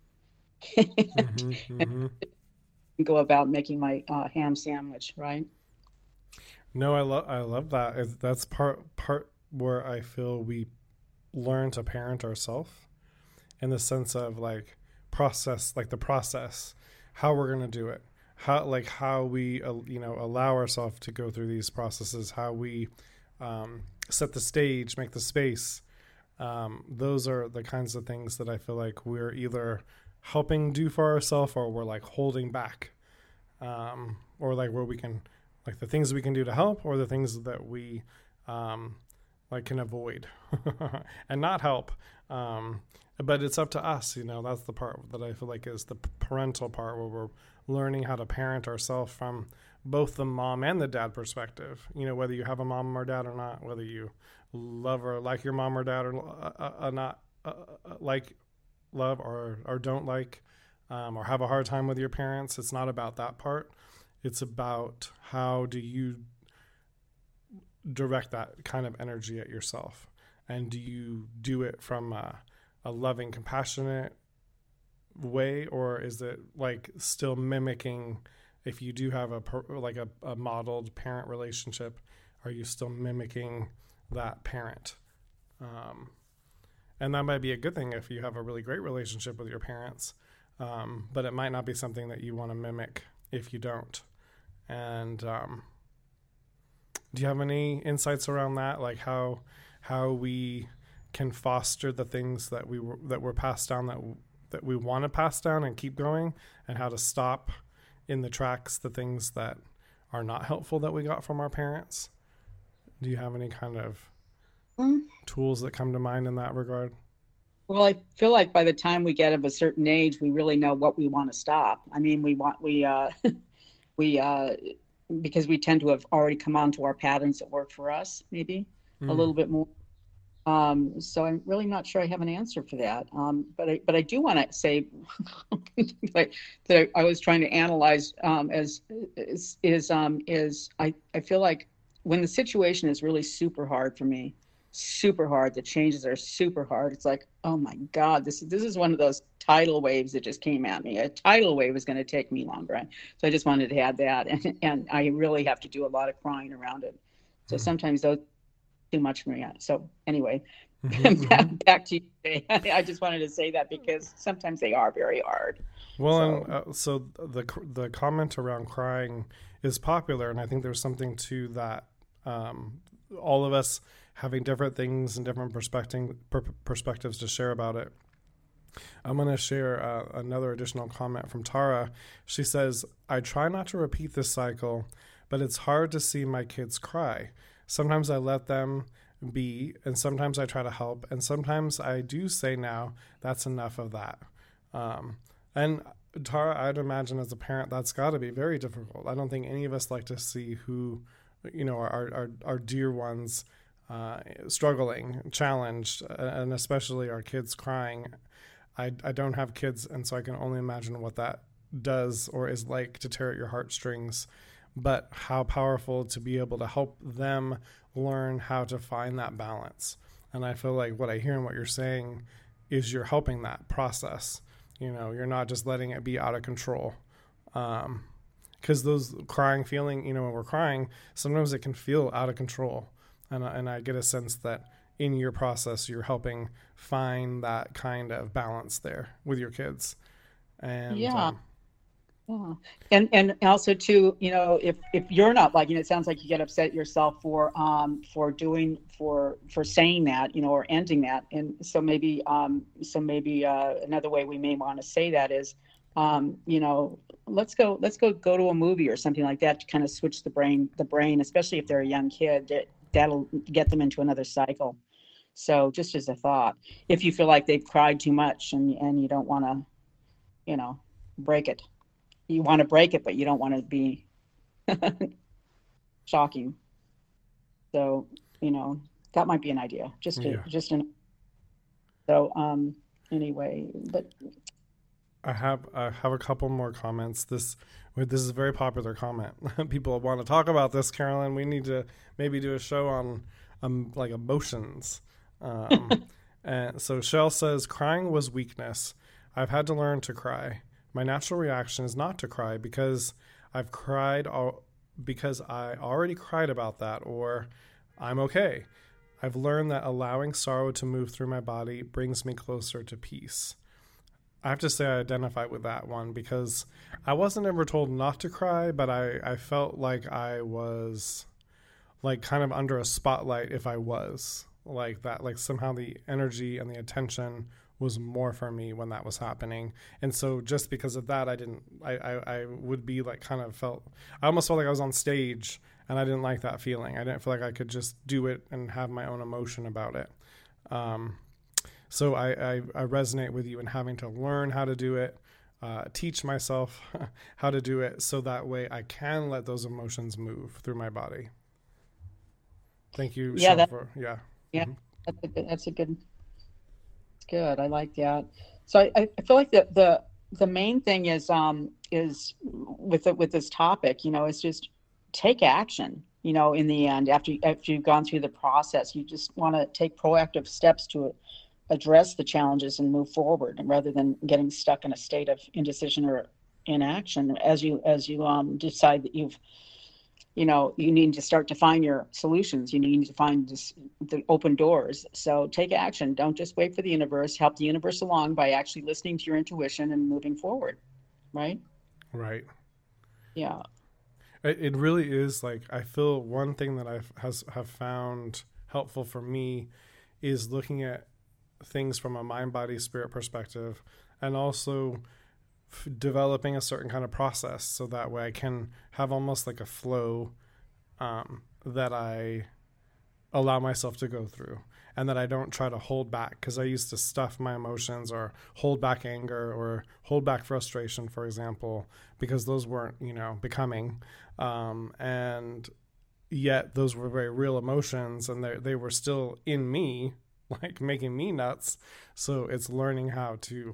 B: mm-hmm, mm-hmm.
C: and go about making my uh, ham sandwich, right?
B: No, I love I love that. It's, that's part part where I feel we learn to parent ourselves, in the sense of like process, like the process, how we're gonna do it, how like how we uh, you know allow ourselves to go through these processes, how we um, set the stage, make the space. Um, those are the kinds of things that I feel like we're either helping do for ourselves, or we're like holding back, um, or like where we can, like the things we can do to help, or the things that we um, like can avoid and not help. Um, but it's up to us, you know, that's the part that I feel like is the parental part, where we're learning how to parent ourselves from both the mom and the dad perspective. You know, whether you have a mom or dad or not, whether you love or like your mom or dad or uh, uh, not uh, like love or, or don't like, um, or have a hard time with your parents. It's not about that part. It's about how do you direct that kind of energy at yourself, and do you do it from a, a loving, compassionate way, or is it like still mimicking? If you do have a like a, a modeled parent relationship, are you still mimicking that parent? Um, and that might be a good thing if you have a really great relationship with your parents, um, but it might not be something that you want to mimic if you don't. And um, do you have any insights around that, like how how we can foster the things that we were that were passed down, that that we want to pass down and keep going, and how to stop in the tracks the things that are not helpful that we got from our parents? Do you have any kind of mm. tools that come to mind in that regard?
C: Well, I feel like by the time we get of a certain age, we really know what we want to stop. I mean, we want, we, uh, we, uh, because we tend to have already come on to our patterns that work for us, maybe mm. a little bit more. Um, so I'm really not sure I have an answer for that. Um, but I, but I do want to say that I, I was trying to analyze um, as is is um, is I, I feel like when the situation is really super hard for me, super hard, the changes are super hard. It's like, oh my God, this is this is one of those tidal waves that just came at me. A tidal wave is going to take me longer. So I just wanted to add that, and and I really have to do a lot of crying around it. So mm. sometimes those. Too much for me. So anyway, mm-hmm, back, mm-hmm. back to you. I just wanted to say that because sometimes they are very hard.
B: Well, so. and uh, so the the comment around crying is popular, and I think there's something to that. Um, all of us having different things and different perspective per, perspectives to share about it. I'm going to share uh, another additional comment from Tara. She says, "I try not to repeat this cycle, but it's hard to see my kids cry. Sometimes I let them be, and sometimes I try to help, and sometimes I do say now, that's enough of that." Um, and Tara, I'd imagine as a parent, that's got to be very difficult. I don't think any of us like to see who, you know, our our, our dear ones uh, struggling, challenged, and especially our kids crying. I, I don't have kids, and so I can only imagine what that does or is like to tear at your heartstrings. But how powerful to be able to help them learn how to find that balance. And I feel like what I hear and what you're saying is you're helping that process. You know, you're not just letting it be out of control. Um, because those crying feeling, you know, when we're crying, sometimes it can feel out of control. And, and I get a sense that, in your process, you're helping find that kind of balance there with your kids. And
C: Yeah.
B: um,
C: Yeah. And and also too, you know, if if you're not liking it, it sounds like you get upset yourself for um for doing for for saying that, you know, or ending that. And so maybe um so maybe uh another way we may want to say that is um, you know, let's go let's go go to a movie or something like that to kind of switch the brain the brain, especially if they're a young kid, that that'll get them into another cycle. So just as a thought, if you feel like they've cried too much and and you don't want to, you know, break it. You want to break it, but you don't want to be shocking. So, you know, that might be an idea. Just to,
B: Yeah.
C: just an. So, um, anyway, but
B: I have I have a couple more comments. This this is a very popular comment. People want to talk about this, Carolyn. We need to maybe do a show on um like emotions. Um, and so Shell says, crying was weakness. I've had to learn to cry. My natural reaction is not to cry because I've cried all, because I already cried about that, or I'm okay. I've learned that allowing sorrow to move through my body brings me closer to peace. I have to say I identify with that one because I wasn't ever told not to cry, but I, I felt like I was like kind of under a spotlight if I was like that, like somehow the energy and the attention was more for me when that was happening. And so just because of that, I didn't, I, I, I would be like kind of felt, I almost felt like I was on stage and I didn't like that feeling. I didn't feel like I could just do it and have my own emotion about it. Um, so I, I, I resonate with you in having to learn how to do it, uh, teach myself how to do it so that way I can let those emotions move through my body. Thank you.
C: Yeah, that,
B: for, yeah.
C: Yeah,
B: Mm-hmm.
C: that's a good, that's a good, good. I like that. So I, I feel like the, the, the main thing is, um, is with it, with this topic, you know, it's just take action, you know, in the end, after, after you've gone through the process, you just want to take proactive steps to address the challenges and move forward, and rather than getting stuck in a state of indecision or inaction as you, as you, um, decide that you've, you know, you need to start to find your solutions. You need to find this, the open doors. So take action. Don't just wait for the universe. Help the universe along by actually listening to your intuition and moving forward. Right?
B: Right.
C: Yeah.
B: It, it really is like, I feel one thing that I has have found helpful for me is looking at things from a mind, body, spirit perspective, and also f- developing a certain kind of process so that way I can have almost like a flow um, that I allow myself to go through, and that I don't try to hold back, because I used to stuff my emotions or hold back anger or hold back frustration, for example, because those weren't, you know, becoming. Um, and yet those were very real emotions, and they they were still in me, like making me nuts. So it's learning how to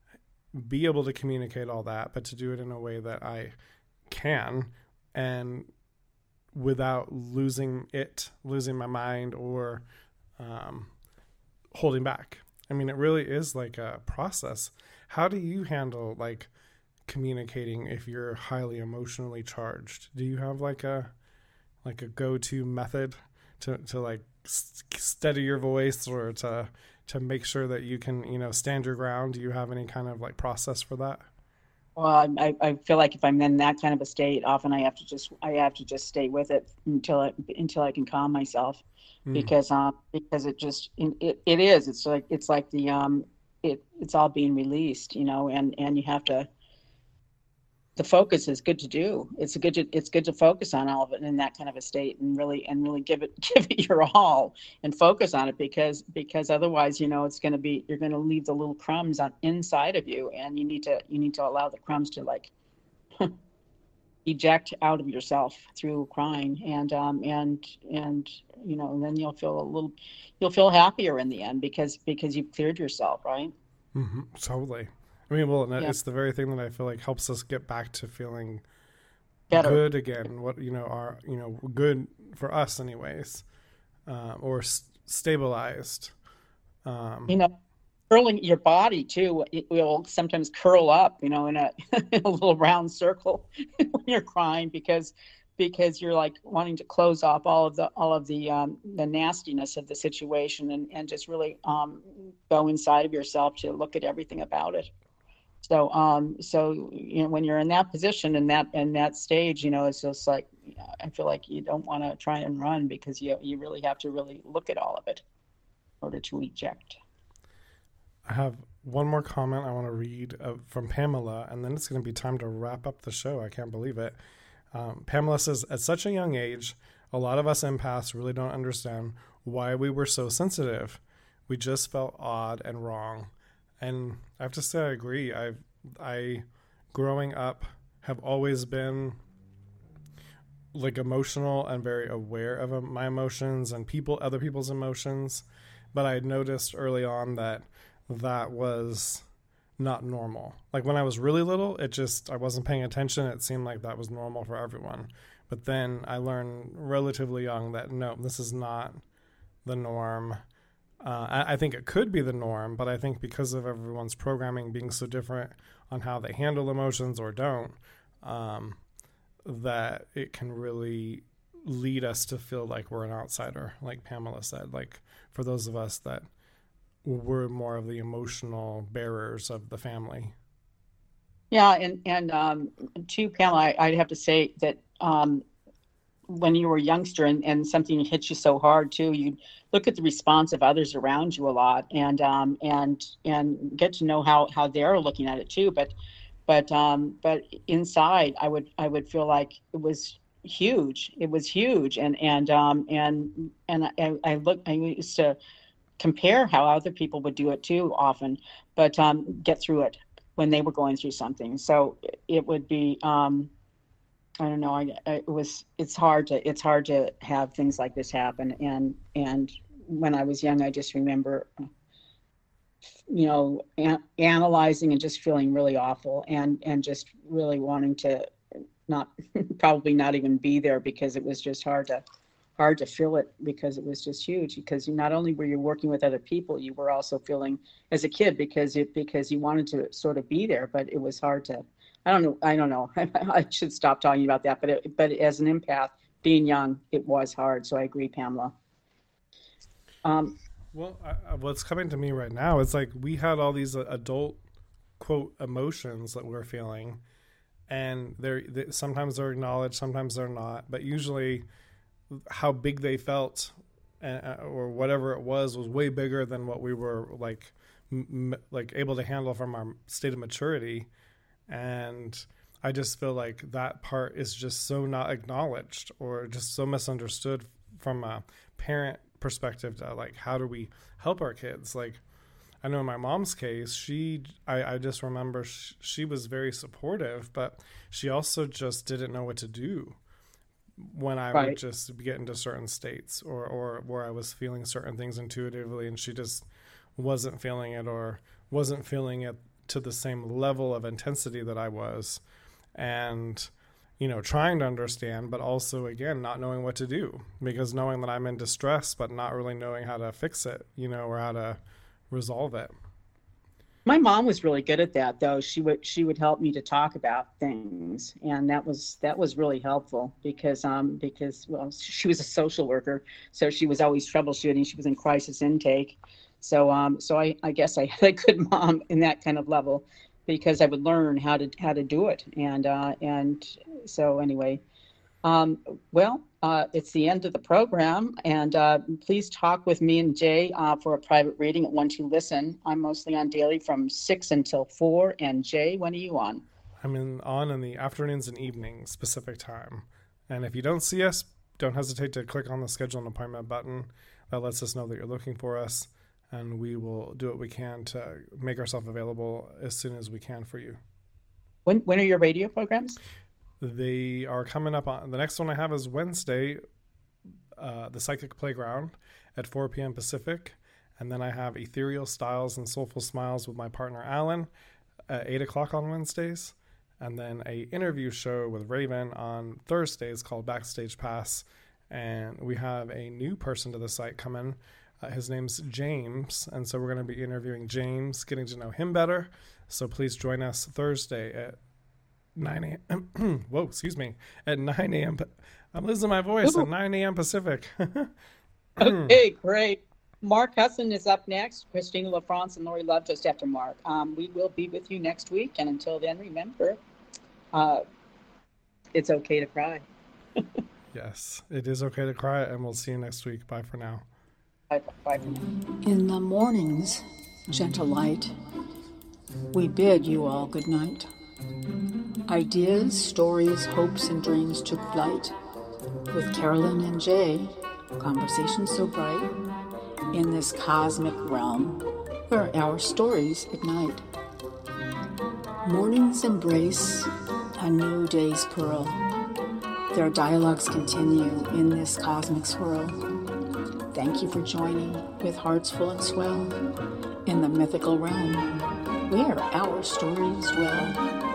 B: be able to communicate all that, but to do it in a way that I can, and without losing it, losing my mind, or um, holding back. I mean, it really is like a process. How do you handle like communicating if you're highly emotionally charged? Do you have like a like a go-to method to, to like st- steady your voice, or to to make sure that you can, you know, stand your ground? Do you have any kind of like process for that?
C: Well, I, I feel like if I'm in that kind of a state, often I have to just I have to just stay with it until it until I can calm myself, mm. because um because it just it, it is it's like it's like the um it it's all being released, you know, and and you have to. The focus is good to do. It's a good to, it's good to focus on all of it in that kind of a state, and really and really give it give it your all and focus on it, because because otherwise, you know, it's going to be you're going to leave the little crumbs on inside of you, and you need to you need to allow the crumbs to like eject out of yourself through crying, and um and and you know, and then you'll feel a little you'll feel happier in the end, because because you've cleared yourself, right?
B: Mm-hmm. Totally. I mean, well,
C: Yeah.
B: It's the very thing that I feel like helps us get back to feeling
C: Better.
B: good again. What, you know, are, you know, good for us anyways, uh, or s- stabilized. Um,
C: you know, curling your body too. It will sometimes curl up, you know, in a, in a little round circle when you're crying, because because you're like wanting to close off all of the all of the um, the nastiness of the situation and, and just really um, go inside of yourself to look at everything about it. So um so you know when you're in that position and that in that stage, you know, it's just like I feel like you don't want to try and run because you you really have to really look at all of it in order to eject.
B: I have one more comment I want to read uh, from Pamela, and then it's going to be time to wrap up the show. I can't believe it. Um, Pamela says, at such a young age, a lot of us empaths really don't understand why we were so sensitive. We just felt odd and wrong. And I have to say, I agree. I, I, growing up, have always been like emotional and very aware of my emotions and people, other people's emotions. But I had noticed early on that that was not normal. Like when I was really little, it just, I wasn't paying attention. It seemed like that was normal for everyone. But then I learned relatively young that no, this is not the norm. Uh, I, I think it could be the norm, but I think because of everyone's programming being so different on how they handle emotions or don't, um, that it can really lead us to feel like we're an outsider, like Pamela said, like for those of us that we're more of the emotional bearers of the family.
C: Yeah, and and um, to Pamela, I, I'd have to say that um, when you were a youngster and, and something hits you so hard too, you look at the response of others around you a lot, and um, and and get to know how, how they're looking at it too. But but um, but inside, I would I would feel like it was huge. It was huge, and and um, and and I, I look. I used to compare how other people would do it too often, but um, get through it when they were going through something. So it would be, um, I don't know, I, I, it was, it's hard to, it's hard to have things like this happen. And, and when I was young, I just remember, you know, an- analyzing and just feeling really awful and, and just really wanting to not, probably not even be there because it was just hard to, hard to feel it because it was just huge because you not only were you working with other people, you were also feeling as a kid because it because you wanted to sort of be there, but it was hard to, I don't know, I don't know. I should stop talking about that, but it, but as an empath, being young, it was hard. So I agree, Pamela. Um,
B: well, I, what's coming to me right now, it's like we had all these adult quote emotions that we're feeling, and they're they, sometimes they're acknowledged, sometimes they're not, but usually how big they felt uh, or whatever it was was way bigger than what we were like m- like able to handle from our state of maturity. And I just feel like that part is just so not acknowledged or just so misunderstood from a parent perspective to like, how do we help our kids? Like I know in my mom's case, she I, I just remember she, she was very supportive, but she also just didn't know what to do when I
C: right.
B: would just get into certain states or, or where I was feeling certain things intuitively and she just wasn't feeling it or wasn't feeling it to the same level of intensity that I was. And, you know, trying to understand, but also, again, not knowing what to do because knowing that I'm in distress, but not really knowing how to fix it, you know, or how to resolve it.
C: My mom was really good at that, though. She would she would help me to talk about things, and that was that was really helpful because um because well she was a social worker, so she was always troubleshooting. She was in crisis intake, so um so I, I guess I had a good mom in that kind of level because I would learn how to how to do it, and uh, and so anyway. Um, well, uh, it's the end of the program, and uh, please talk with me and Jay uh, for a private reading at One Two Listen. I'm mostly on daily from six until four, and Jay, when are you on?
B: I'm in, on in the afternoons and evenings Pacific time. And if you don't see us, don't hesitate to click on the schedule an appointment button. That lets us know that you're looking for us, and we will do what we can to make ourselves available as soon as we can for you.
C: When when are your radio programs?
B: They are coming up on, the next one I have is Wednesday, uh, the Psychic Playground at four p.m. Pacific. And then I have Ethereal Styles and Soulful Smiles with my partner, Alan, at eight o'clock on Wednesdays. And then a interview show with Raven on Thursdays called Backstage Pass. And we have a new person to the site coming. Uh, his name's James. And so we're going to be interviewing James, getting to know him better. So please join us Thursday at nine a.m. Whoa, excuse me. At nine a.m. I'm losing my voice.
C: Ooh.
B: At nine a.m. Pacific.
C: Okay, great. Mark Husson is up next. Christina LaFrance and Lori Love just after Mark. Um, we will be with you next week. And until then, remember, uh, it's okay to cry.
B: Yes, it is okay to cry. And we'll see you next week. Bye for now.
C: Bye, bye for now.
A: In the morning's gentle light, we bid you all good night. Ideas, stories, hopes, and dreams took flight. With Carolyn and Jay, conversations so bright, in this cosmic realm where our stories ignite. Mornings embrace a new day's pearl. Their dialogues continue in this cosmic swirl. Thank you for joining with hearts full and swell in the mythical realm where our stories dwell.